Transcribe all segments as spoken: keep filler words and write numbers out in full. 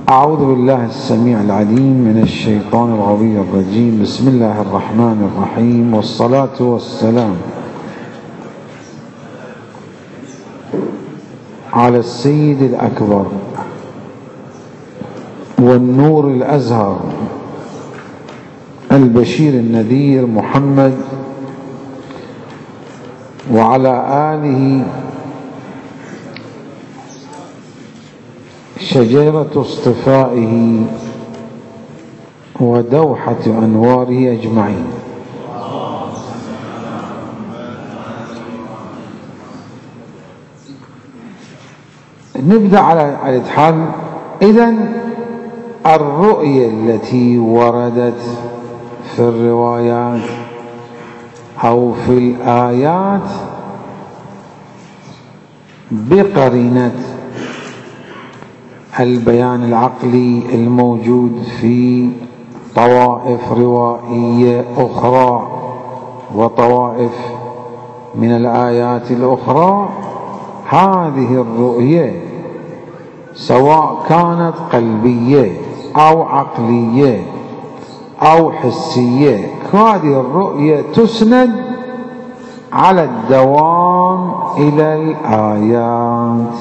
أعوذ بالله السميع العليم من الشيطان الغوي الرجيم. بسم الله الرحمن الرحيم، والصلاة والسلام على السيد الأكبر والنور الأزهر البشير النذير محمد، وعلى آله شجرة اصطفائه ودوحة أنواره أجمعين. نبدأ على الإتحاد. إذن الرؤية التي وردت في الروايات أو في الآيات بقرينة البيان العقلي الموجود في طوائف روائية أخرى وطوائف من الآيات الأخرى، هذه الرؤية سواء كانت قلبية أو عقلية أو حسية، هذه الرؤية تسند على الدوام إلى الآيات.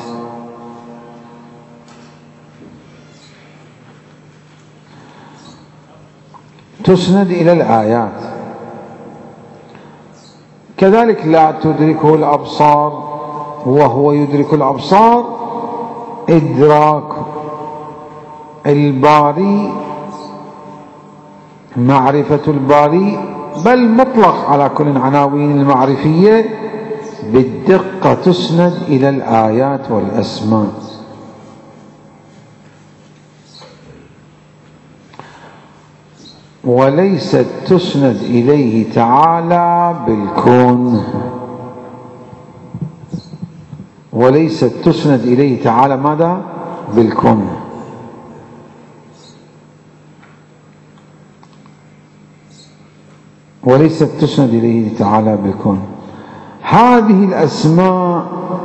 تسند إلى الآيات. كذلك لا تدركه الأبصار وهو يدرك الأبصار، إدراك الباري، معرفة الباري، بل مطلق على كل عناوين المعرفية بالدقة تسند إلى الآيات والأسماء. وليست تسند إليه تعالى بالكون، وليست تسند إليه تعالى ماذا؟ بالكون. وليست تسند إليه تعالى بالكون. هذه الأسماء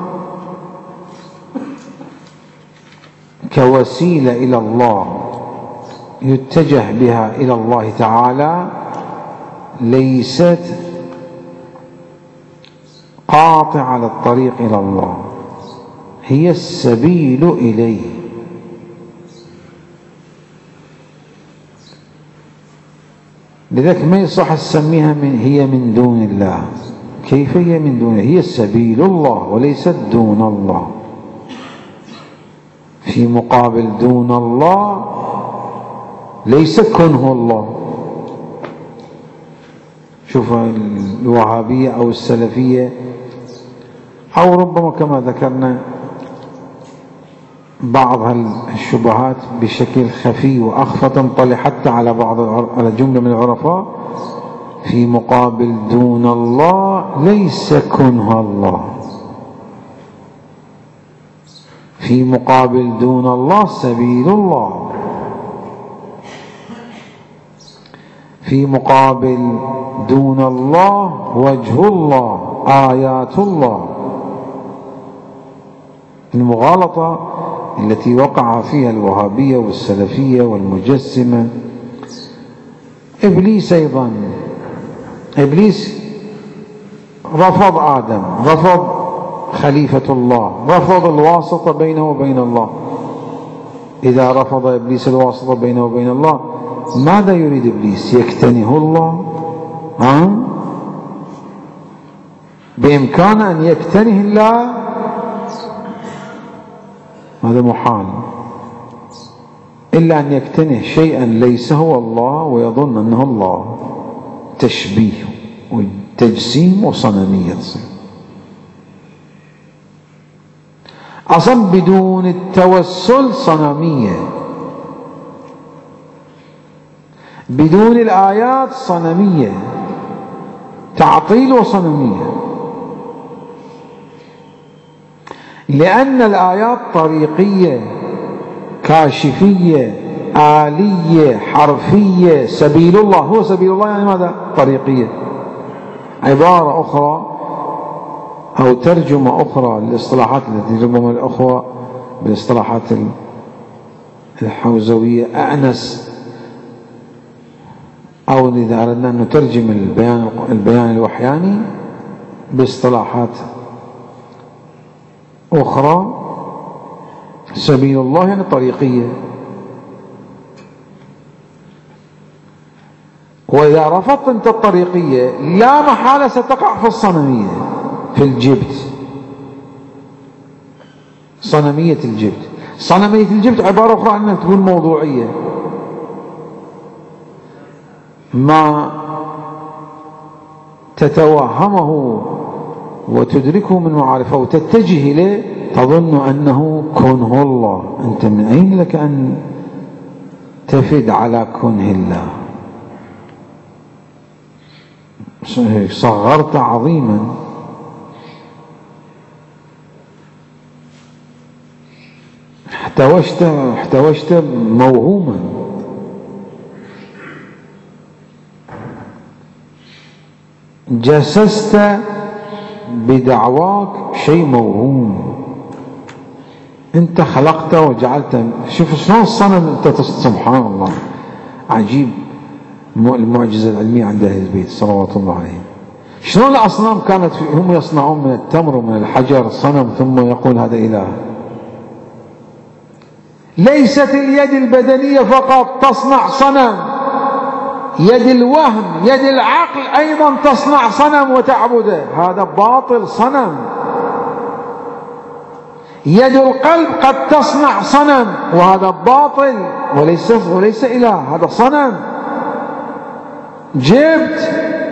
كوسيلة إلى الله يتجه بها إلى الله تعالى، ليست قاطعة على الطريق إلى الله، هي السبيل إليه. لذلك ما يصح تسميها من هي من دون الله. كيف هي من دون؟ هي سبيل الله وليست دون الله. في مقابل دون الله ليس كنه الله. شوف الوهابية أو السلفية أو ربما كما ذكرنا بعض الشبهات بشكل خفي وأخفى تنطلي حتى على بعض على جملة من العرفاء، في مقابل دون الله ليس كنه الله. في مقابل دون الله سبيل الله. في مقابل دون الله وجه الله، آيات الله. المغالطة التي وقع فيها الوهابية والسلفية والمجسمة. إبليس أيضا، إبليس رفض آدم، رفض خليفة الله، رفض الواسطة بينه وبين الله. إذا رفض إبليس الواسطة بينه وبين الله، ماذا يريد إبليس؟ يكتنه الله؟ ها؟ بإمكانه أن يكتنه الله؟ هذا محال، إلا أن يكتنه شيئا ليس هو الله ويظن أنه الله. تشبيه وتجسيم وصنمية تصير. أصلا بدون التوسل صنمية، بدون الآيات صنمية، تعطيل وصنمية. لأن الآيات طريقية، كاشفية، آلية، حرفية. سبيل الله هو سبيل الله، يعني ماذا؟ طريقية. عبارة أخرى أو ترجمة أخرى للاصطلاحات التي ربما الأخوة بالاصطلاحات الحوزوية أأنس، أو إذا أردنا أن نترجم البيان البيان الوحياني باصطلاحات أخرى، سبيل الله يعني طريقية. وإذا رفضت أنت الطريقية لا محالة ستقع في الصنمية، في الجبت، صنمية الجبت. صنمية الجبت عبارة أخرى عنها تكون موضوعية، ما تتوهمه وتدركه من معارفه وتتجه إليه تظن أنه كنه الله. أنت من أين لك أن تفد على كنه الله؟ صغرت عظيما. احتوشت احتوشت موهوما. جسست بدعواك شيء موهوم. انت خلقت وجعلت. شوف شلون الصنم انت، سبحان الله عجيب المعجزة العلمية عند أهل البيت صلوات الله عليهم. شلون الأصنام كانت هم يصنعون من التمر ومن الحجر صنم ثم يقول هذا إله. ليست اليد البدنية فقط تصنع صنم، يد الوهم يد العقل أيضا تصنع صنم وتعبده، هذا باطل صنم. يد القلب قد تصنع صنم وهذا باطل وليس وليس إله، هذا صنم جبت.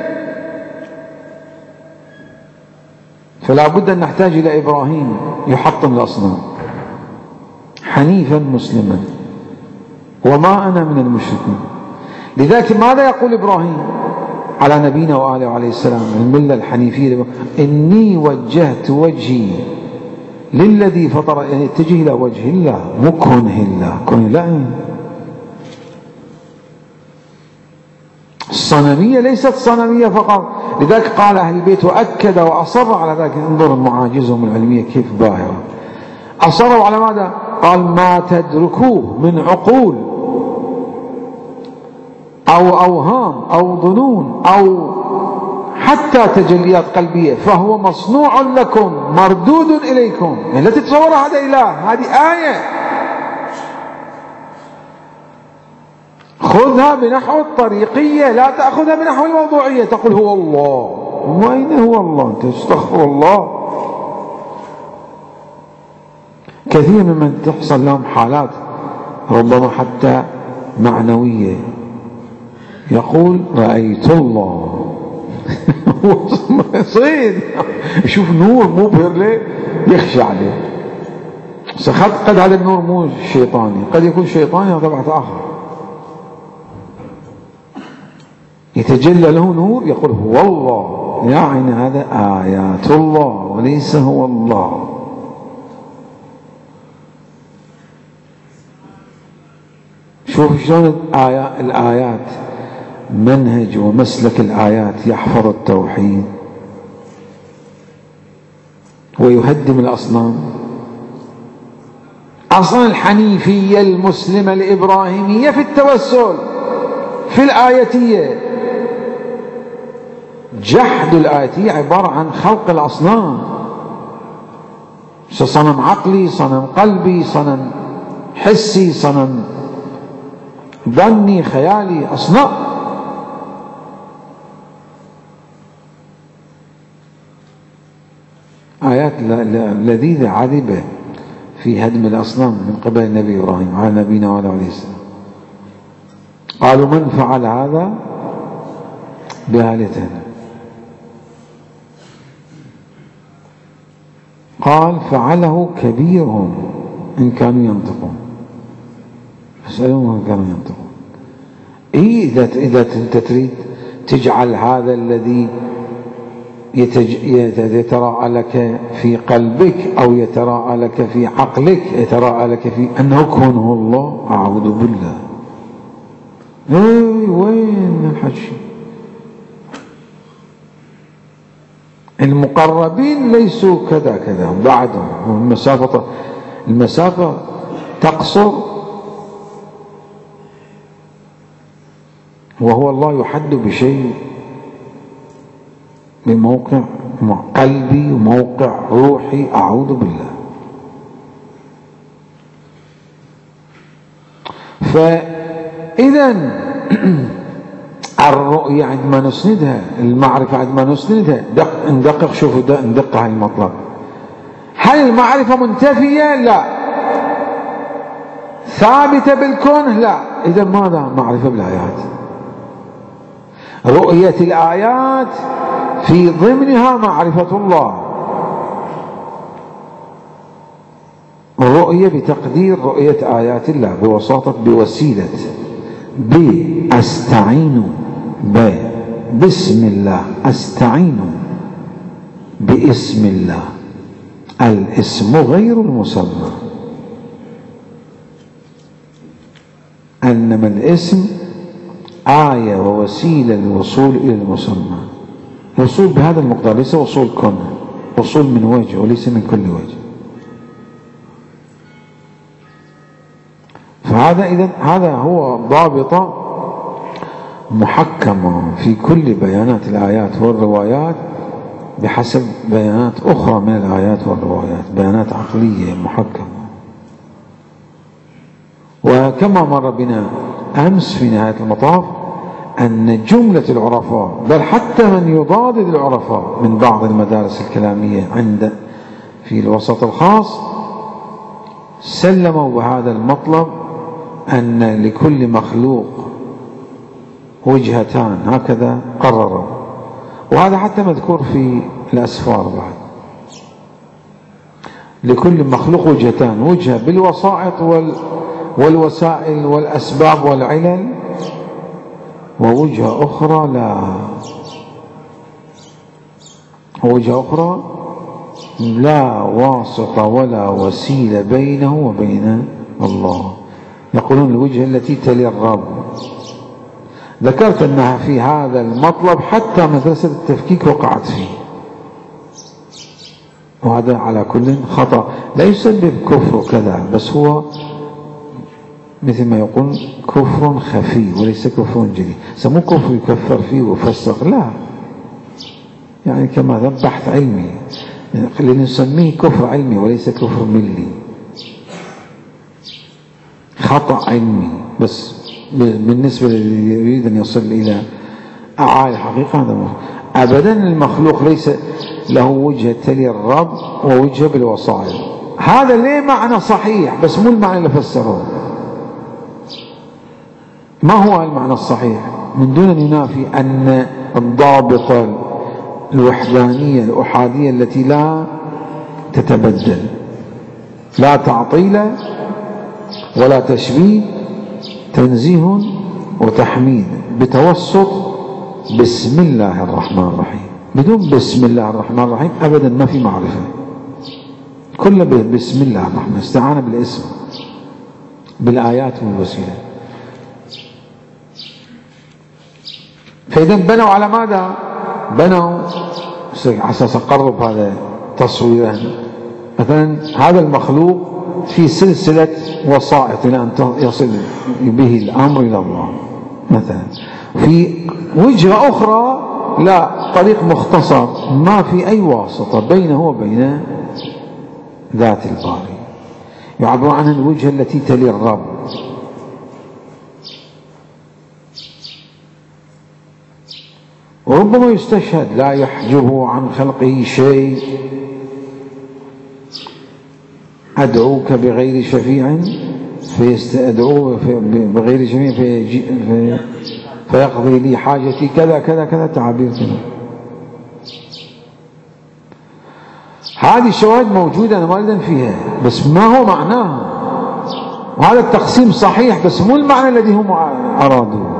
فلا بد أن نحتاج إلى إبراهيم يحطم الأصنام حنيفا مسلما، وما أنا من المشركين. لذلك ماذا يقول إبراهيم على نبينا وآله وعليه السلام الملة الحنيفية؟ إني وجهت وجهي للذي فطر، يعني اتجه إلى وجه الله مو كنه الله. كنه لا، الصنمية ليست صنمية فقط. لذلك قال أهل البيت وأكد وأصر على ذلك. انظر معاجزهم العلمية كيف باهرة. أصروا على ماذا؟ قال ما تدركوه من عقول أو أوهام أو ظنون أو حتى تجليات قلبية فهو مصنوع لكم مردود إليكم. يعني لا تتصور هذا إله، هذه آية خذها بنحو الطريقية، لا تأخذها بنحو الموضوعية. تقول هو الله، وأين هو الله؟ أنت استغفر الله. كثير ممن تحصل لهم حالات ربما حتى معنوية، يقول رأيت الله صيد يشوف نور مبهر له يخشى عليه. قد هذا النور مو شيطاني، قد يكون شيطاني هذا بعد آخر يتجلى له نور يقول هو الله، يعني هذا آيات الله وليس هو الله. شوف شلون الآيات منهج ومسلك الآيات يحفظ التوحيد ويهدم الأصنام. أصلا الحنيفية المسلمة الإبراهيمية في التوسل في الآيتية. جحد الآيتية عبارة عن خلق الأصنام، صنم عقلي، صنم قلبي، صنم حسي، صنم ظني، خيالي، أصنام. آيات لذيذة عذبة في هدم الأصنام من قبل النبي إبراهيم على نبينا وعلى عليه السلام. قالوا من فعل هذا بآلهتنا؟ قال فعله كبيرهم إن كانوا ينطقون، فاسألوهم إن كانوا ينطقون. إيه إذا إذا أنت تريد تجعل هذا الذي يتراءى لك في قلبك أو يتراءى لك في عقلك، يتراءى لك في أنه كونه الله، أعوذ بالله. اي وين الحكي؟ المقربين ليسوا كذا كذا بعدهم. المسافة المسافة تقصر وهو الله يحد بشيء بموقع قلبي وموقع روحي، أعوذ بالله. فإذا الرؤية عندما نسندها، المعرفة عندما نسندها، دق ندقق، شوفوا ندقق هاي المطلب. هل المعرفة منتفية؟ لا. ثابتة بالكون؟ لا. إذا ماذا معرفة بالآيات؟ رؤية الآيات في ضمنها معرفة الله. رؤية بتقدير رؤية آيات الله بوساطة بوسيلة بأستعين ب بسم الله، أستعين باسم الله. الاسم غير المسمى، إنما الاسم آية ووسيلة للوصول إلى المسمى. الوصول بهذا المقدار ليس وصول كونه، وصول من وجه وليس من كل وجه. فهذا إذن هذا هو ضابطة محكمة في كل بيانات الآيات والروايات بحسب بيانات أخرى من الآيات والروايات، بيانات عقلية محكمة. وكما مر بنا أمس في نهاية المطاف أن جملة العرفاء، بل حتى من يضادد العرفاء من بعض المدارس الكلامية عند في الوسط الخاص، سلموا بهذا المطلب أن لكل مخلوق وجهتان، هكذا قرروا. وهذا حتى مذكور في الأسفار بعد. لكل مخلوق وجهتان، وجهة بالوسائط وال والوسائل والأسباب والعلل، ووجهة أخرى لا، ووجهة أخرى لا واسطة ولا وسيلة بينه وبين الله. يقولون الوجهة التي تلي الرب. ذكرت أنها في هذا المطلب حتى مدرسة التفكيك وقعت فيه، وهذا على كل خطأ، لا يسبب كفر وكذا، بس هو مثل ما يقول كفر خفي وليس كفر جديد. سموه كفر يكفر فيه ويفسق، لا، يعني كما ذا بحث علمي، لنسميه كفر علمي وليس كفر ملي، خطأ علمي. بس بالنسبة للي يريد أن يصل إلى أعالي الحقيقة هذا أبدا. المخلوق ليس له وجهة تلي الرب ووجهة بالوسائل. هذا ليه معنى صحيح، بس مو المعنى اللي فسروه. ما هو المعنى الصحيح؟ من دون أن ينافي أن الضابطة الوحدانية الأحادية التي لا تتبدل، لا تعطيل ولا تشبيه، تنزيه وتحميد بتوسط بسم الله الرحمن الرحيم. بدون بسم الله الرحمن الرحيم أبدا ما في معرفة، كله بسم الله الرحمن، استعانة بالاسم بالآيات والوسيلة. فإذا بنوا على ماذا؟ بنوا على أساس أقرب هذا تصويرا. مثلا هذا المخلوق في سلسلة وسائط إلى أن يصل به الأمر إلى الله. مثلا في وجهة أخرى لا، طريق مختصر ما في أي واسطة بينه وبين ذات الباري، يعبر عنها الوجهة التي تلي الرب. وربما يستشهد لا يحجبه عن خلقه شيء، أدعوك بغير شفيع فيستدعوه بغير شفيع في في فيقضي لي حاجتي كذا كذا كذا، تعابير كذا. هذه الشواهد موجودة أنا ما أريد فيها، بس ما هو معناها. وهذا التقسيم صحيح بس مو المعنى الذي هم أرادوه.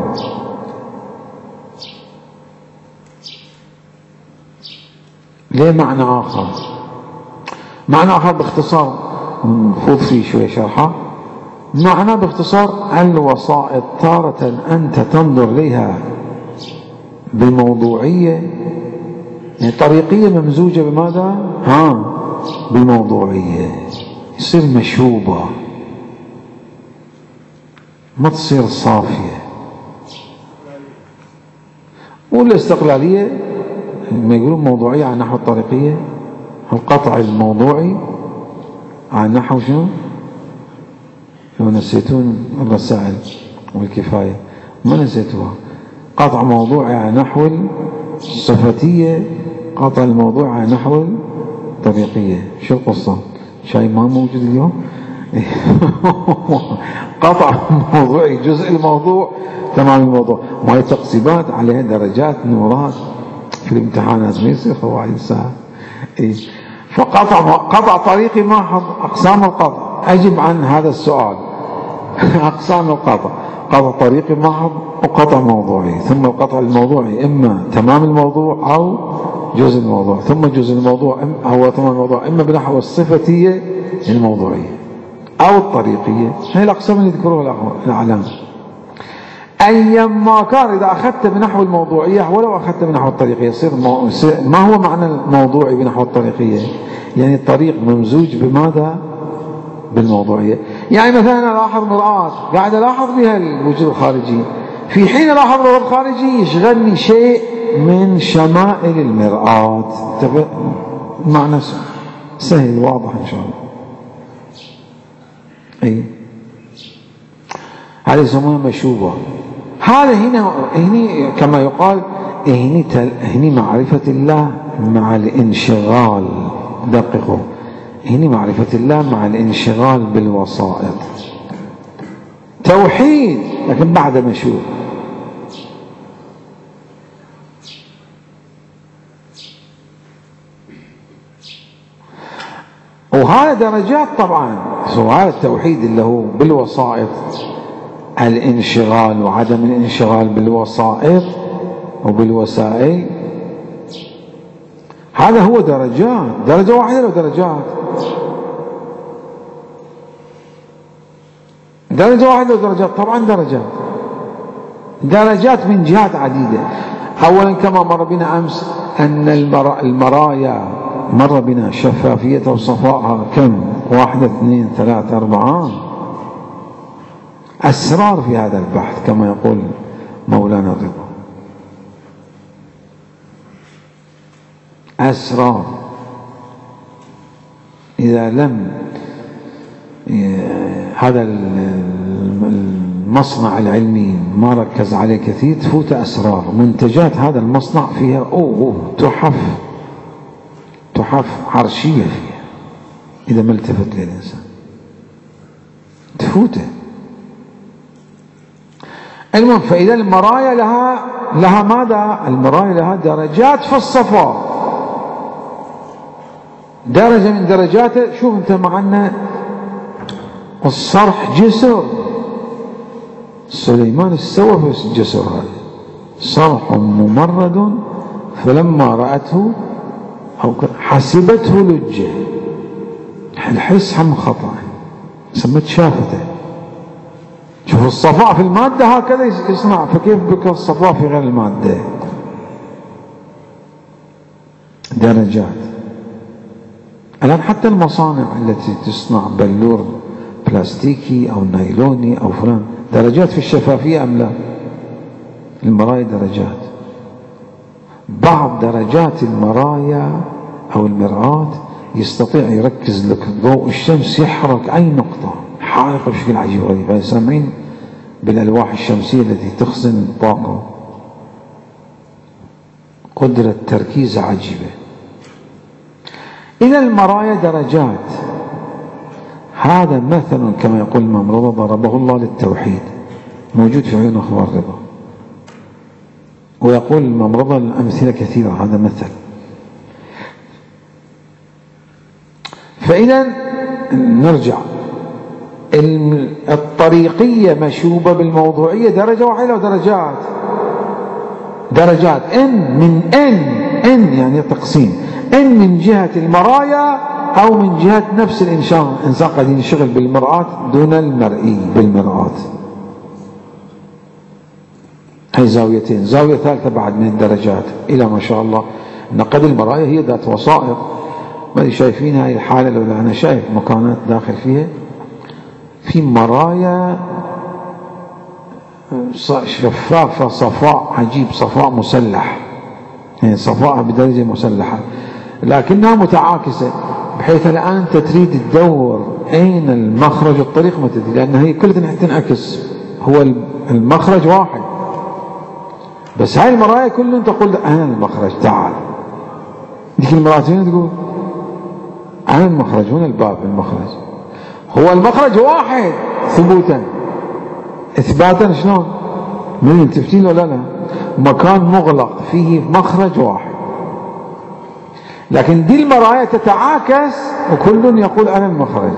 ليه معنى آخر؟ معنى آخر باختصار نفوت فيه شوية شرحه. معنى باختصار الوسائط تارة أنت تنظر إليها بموضوعية، يعني طريقية ممزوجة بماذا؟ ها بموضوعية، يصير مشوبة ما تصير صافية. والاستقلالية لما يقولون موضوعية على نحو الطريقية، القطع الموضوعي على نحو شنو؟ لو نسيتون الرسائل والكفاية ما نسيتوها. قطع موضوعي على نحو الصفتية، قطع الموضوع على نحو الطريقية. شو القصة؟ شيء ما موجود اليوم؟ قطع موضوعي جزء الموضوع تمام الموضوع، ما هي تقسيمات عليها درجات نورات في الامتحانات ما يصير فوائد ساعة. إيه؟ فقطع قطع طريقي ما حظ أقسام القطع. أجب عن هذا السؤال. أقسام القطع: قطع طريقي محض، وقطع موضوعي. ثم القطع الموضوعي إما تمام الموضوع أو جزء الموضوع، ثم جزء الموضوع هو تمام الموضوع إما بنحو الصفتية الموضوعية أو الطريقية. هي الأقسام اللي يذكروها الأعلام. أيما كان إذا أخذت بنحو الموضوعية ولو أخذت بنحو الطريقية يصير ما هو معنى الموضوعي بنحو الطريقية؟ يعني الطريق ممزوج بماذا؟ بالموضوعية. يعني مثلا أنا ألاحظ مرآة قاعد ألاحظ بها الوجود الخارجي، في حين ألاحظ الوجود الخارجي يشغلني شيء من شمائل المرآة. معنى سهل واضح إن شاء الله. أي هذا يسمونه مشوبة. هذا هنا هني كما يقال هني تل... هني معرفة الله مع الانشغال. دققوا، هني معرفة الله مع الانشغال بالوسائط. توحيد لكن بعد مشوب. وهذا درجات طبعا. هذا التوحيد اللي هو بالوسائط، الانشغال وعدم الانشغال بالوسائط وبالوسائل، هذا هو درجات. درجة واحدة لو درجات، درجة واحدة لو درجات، طبعا درجات درجات من جهات عديدة. أولا كما مر بنا أمس أن المرايا مر بنا شفافيتها وصفائها كم؟ واحدة اثنين ثلاثة أربعة أسرار في هذا البحث كما يقول مولانا الرضا. أسرار إذا لم هذا المصنع العلمي ما ركز عليه كثير تفوت أسرار. منتجات هذا المصنع فيها أوه, أوه تحف تحف عرشية فيها إذا ما التفت للإنسان تفوته. المهم فإذا المرايا لها لها ماذا؟ المرايا لها درجات في الصفاء. درجة من درجاته. شوف أنت معنا الصرح جسر، سليمان استوى في الجسر هذا صرح ممرد فلما رأته أو حسبته لجة. الحس هم خطأ سمت شافته. شوف الصفاء في المادة هكذا يصنع، فكيف بك الصفاء في غير المادة؟ درجات. الآن حتى المصانع التي تصنع بلور بلاستيكي أو نايلوني أو فلان درجات في الشفافية أم لا؟ المرايا درجات. بعض درجات المرايا أو المرآة يستطيع يركز لك ضوء الشمس يحرق أي نقطة حارقة بشكل عجيب غريب. هذا سامعين بالألواح الشمسية التي تخزن الطاقة. قدرة تركيز عجيبة. إذا المرايا درجات. هذا مثل كما يقول الإمام رضا ضربه الله للتوحيد موجود في عيون أخبار رضا. ويقول الإمام رضا الأمثلة كثيرة. هذا مثل. فإذا نرجع الطريقية مشوبة بالموضوعية درجة واحدة ودرجات درجات إن من إن إن يعني تقسيم. إن من جهة المرايا أو من جهة نفس الإنسان. إنسان قد ينشغل بالمرآة دون المرئي بالمرآة. هي زاويتين. زاوية ثالثة بعد من الدرجات إلى ما شاء الله أن قد المرايا هي ذات وسائط. ما شايفين هاي الحالة لو أنا شايف مكانات داخل فيها في مرايا شفافة صفاء عجيب، صفاء مسلح، يعني صفاء بدرجة مسلحة، لكنها متعاكسة بحيث الآن أنت تريد تدور أين المخرج الطريق ما تدري، لأن هي كلها تنعكس، هو المخرج واحد، بس هاي المراية كلهم تقول أنا المخرج تعال، ديك المراتين تقول أنا المخرج، هنا الباب المخرج، هو المخرج واحد ثبوتا، إثباتا شلون؟ من التفتين ولا لا؟ مكان مغلق فيه مخرج واحد، لكن دي المرايا تتعاكس وكل يقول أنا المخرج.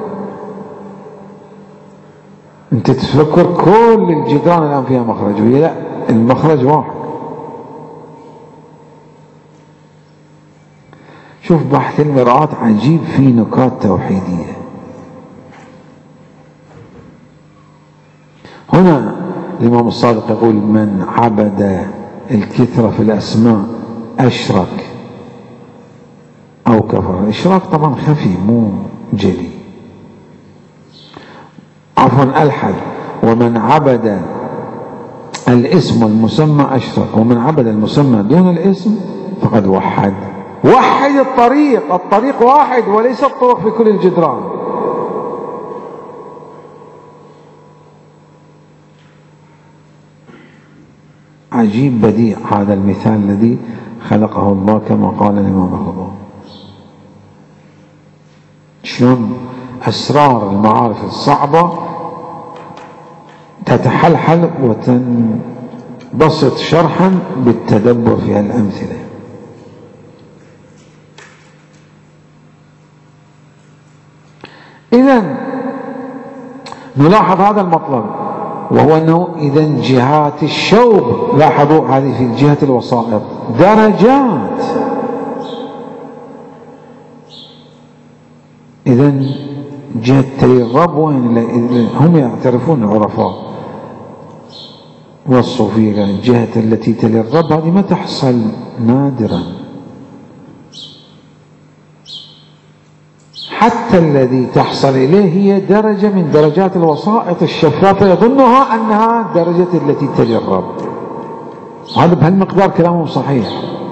أنت تفكر كل الجدران الآن فيها مخرج، وهي لا، المخرج واحد. شوف بحث المرآة عجيب، فيه نكات توحيدية. هنا الإمام الصادق يقول من عبد الكثرة في الأسماء أشرك أو كفر. الإشراك طبعا خفي مو جلي، عفوا ألحد. ومن عبد الاسم والمسمى أشرك، ومن عبد المسمى دون الاسم فقد وحد. وحد الطريق، الطريق واحد وليس الطرق في كل الجدران. عجيب بديع هذا المثال الذي خلقه الله كما قال الإمام الرضا. شلون أسرار المعارف الصعبة تتحلحل وتنبسط شرحا بالتدبر في هالأمثلة. إذن نلاحظ هذا المطلب، وهو أنه إذن جهات الشوب، لاحظوا هذه في جهة الوسائط درجات. إذن جهة تلي الرب وين؟ هم يعترفون العرفاء والصوفية الجهة التي تلي الرب هذه ما تحصل، نادرا. حتى الذي تحصل إليه هي درجة من درجات الوسائط الشفافة يظنها أنها درجة التي تلي الرب. هذا بهالمقدار كلامهم صحيح،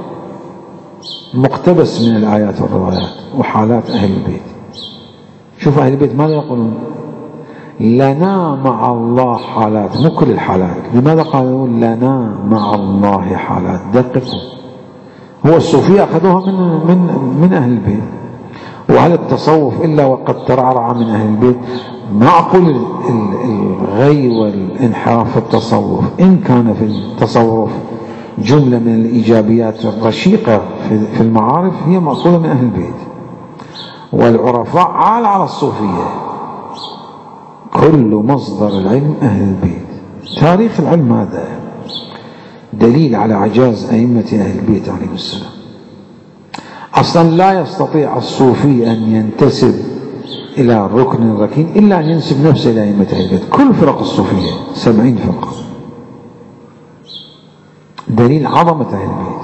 مقتبس من الآيات والروايات وحالات أهل البيت. شوف أهل البيت ماذا يقولون؟ لنا مع الله حالات، مو كل الحالات. لماذا قالوا لنا مع الله حالات؟ دققوا. هو الصوفية أخذوها من من من أهل البيت. وهل التصوف إلا وقد ترعرع من أهل البيت؟ ما أقول الغي والانحراف في التصوف، إن كان في التصوف جملة من الإيجابيات الرشيقة في المعارف هي مأخوذة من أهل البيت. والعرفاء عال على الصوفية. كل مصدر العلم أهل البيت. تاريخ العلم هذا دليل على عجاز أئمة أهل البيت عليهم السلام. أصلا لا يستطيع الصوفي أن ينتسب إلى الركن الركين إلا أن ينسب نفسه إلى أئمة أهل البيت. كل فرق الصوفية سبعين فرقة، دليل عظمة أهل البيت.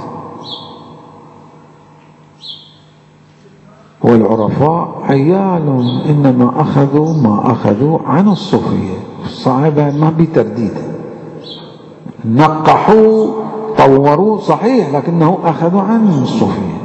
والعرفاء عيال إنما أخذوا ما أخذوا عن الصوفية، الصحابة ما بترديد، نقحوا طوروا صحيح، لكنه أخذوا عن الصوفية.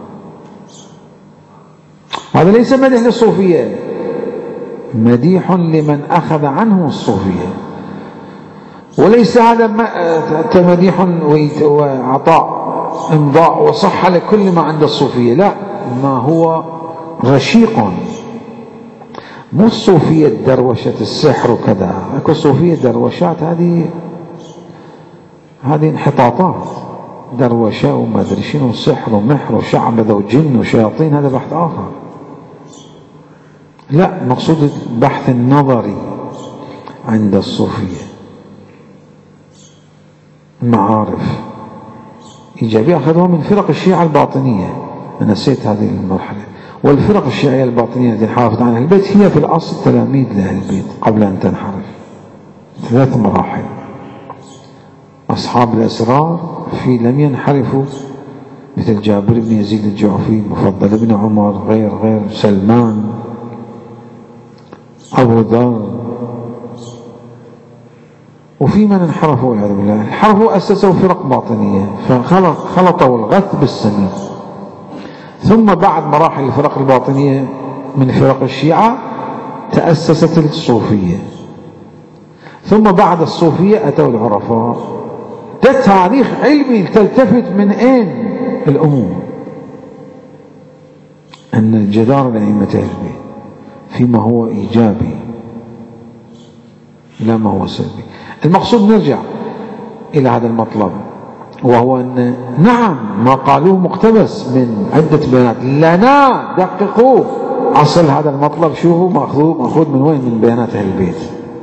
هذا ليس مدح للصوفية، مديح لمن أخذ عنه الصوفية، وليس هذا مديح وعطاء امضاء وصحة لكل ما عند الصوفية، لا، ما هو رشيق. مو الصوفية دروشة السحر وكذا، اكو صوفية دروشات هذه هذه انحطاطات، دروشة وما ادري شنو، سحر ومحر وشعبذة وجن وشياطين، هذا بحث آخر. لا، مقصود البحث النظري عند الصوفية، المعارف إيجابية أخذوها من فرق الشيعة الباطنية. أنا نسيت هذه المرحلة. والفرق الشيعية الباطنية التي انحرفت عن أهل البيت هي في الأصل تلاميذ لأهل البيت قبل أن تنحرف. ثلاث مراحل. أصحاب الأسرار في لم ينحرفوا، مثل جابر بن يزيد الجعفي، مفضل بن عمر، غير غير سلمان، أبو ذر، وفي من انحرفوا والعياذ بالله، انحرفوا أسسوا فرق باطنية فخلطوا الغث بالسمين. ثم بعد مراحل الفرق الباطنية من فرق الشيعة تأسست الصوفية، ثم بعد الصوفية أتوا العرفاء. ده تاريخ علمي تلتفت من أين الأمور أن الجدار لأئمة أهل البيت فيما هو إيجابي لا ما هو سلبي. المقصود نرجع إلى هذا المطلب، وهو أن نعم ما قالوه مقتبس من عدة بيانات، لنا دققوا أصل هذا المطلب شوفوا مأخوذ مأخوذ من وين؟ من بيانات أهل البيت.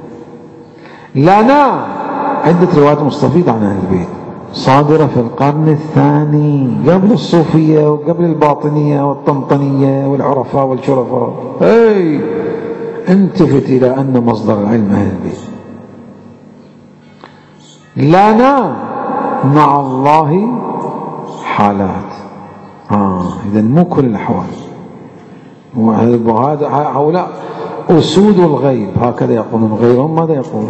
لنا عدة روايات مستفيضة عن أهل البيت صادرة في القرن الثاني قبل الصوفية وقبل الباطنية والطنطنية والعرفاء والشرفاء. اي انتفت إلى أن مصدر العلم أهل البيت. لنا مع الله حالات، آه إذن مو كل الأحوال. وهذا هؤلاء أسود الغيب هكذا يقولون، غيرهم ماذا يقول؟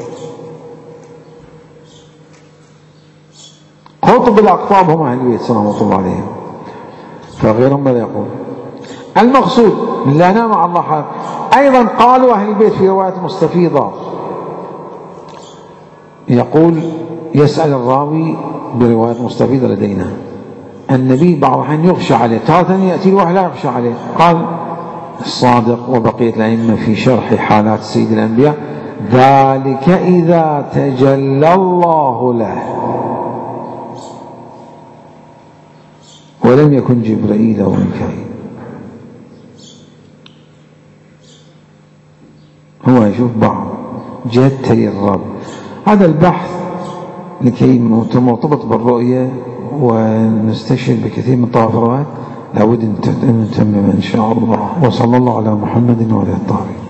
قطب الأقطاب هم أهل البيت صلوات الله عليهم، فغيرهم ماذا يقول؟ المقصود لنا مع الله حالات. أيضا قالوا أهل البيت في رواية مستفيضة، يقول يسأل الراوي برواية مستفيضة لدينا النبي بعض الأحيان يغشى عليه، تارة يأتي الوحي لا يغشى عليه. قال الصادق وبقية الأئمة في شرح حالات سيد الأنبياء ذلك إذا تجلى الله له ولم يكن جبرائيل أو ميكائيل. هو يشوف بعض جهة تلي الرب. هذا البحث لكي مرتبط بالرؤية ونستشهد بكثير من الطوافرات لابد أن نتمم إن شاء الله. وصلى الله على محمد وعلى الطاهرين.